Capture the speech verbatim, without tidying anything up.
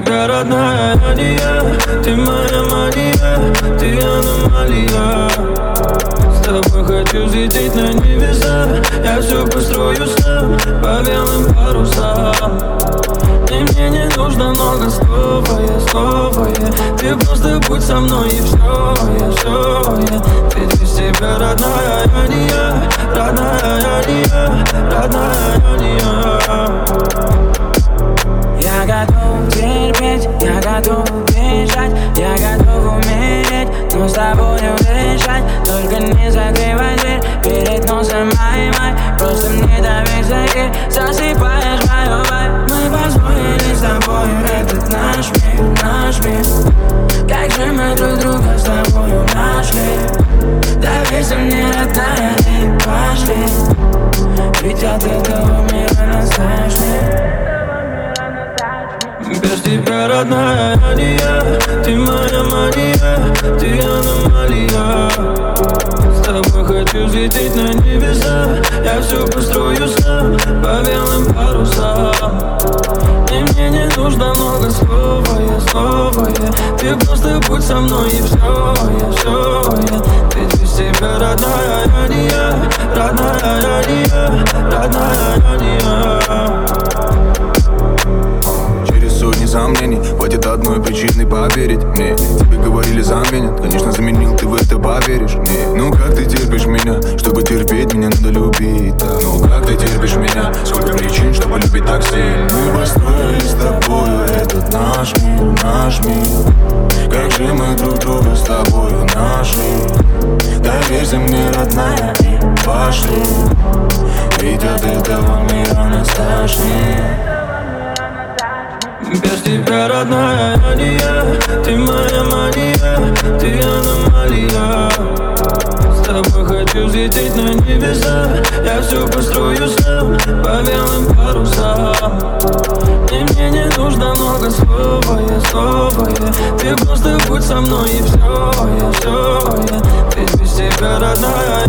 тебя, родная, я не я. Ты моя мания, ты аномалия. С тобой хочу взлететь на небеса. Я все построю сам по белым парусам. И мне не нужно много слов, а я снова я. Ты просто будь со мной и все, я все я. Ведь без тебя, родная, я не я. Родная, я не я. Родная, я не я. Я готов терпеть, я готов бежать, я готов умереть, но с тобою дышать. Только не закрывай дверь перед носом май-май. Просто мне доверь, закрыть, засыпаешь мою вайб. Мы позволили с тобою этот наш мир, наш мир. Как же мы друг друга с тобою нашли. Доверься мне, родная, и пошли. Ведь от этого мира нас тошнит. Без тебя, родная, я не я. Ты моя мания, ты аномалия. С тобой хочу взлететь на небеса. Я все построю сам по белым парусам. И мне не нужно много слов, а я снова я. Ты просто будь со мной и все, я все я. Ведь без тебя, родная, я не я. Родная, я не я. Родная, я не я. Сотни сомнений, хватит одной причины поверить мне. Тебе говорили заменят, конечно заменил, ты в это поверишь мне. Ну как ты терпишь меня, чтобы терпеть меня надо любить так. Ну как ты терпишь меня, сколько причин, чтобы любить так сильно. Мы построили с тобою этот наш мир, наш мир. Как же мы друг друга с тобою нашли. Доверься мне, родная, и пошли. Ведь от этого мира нас тошнит. Без тебя, родная, я не я. Ты моя мания, ты аномалия. С тобой хочу взлететь на небеса. Я все построю сам по белым парусам. И мне не нужно много слов, а я снова я. Ты просто будь со мной и все, я все я. Ведь без тебя, родная,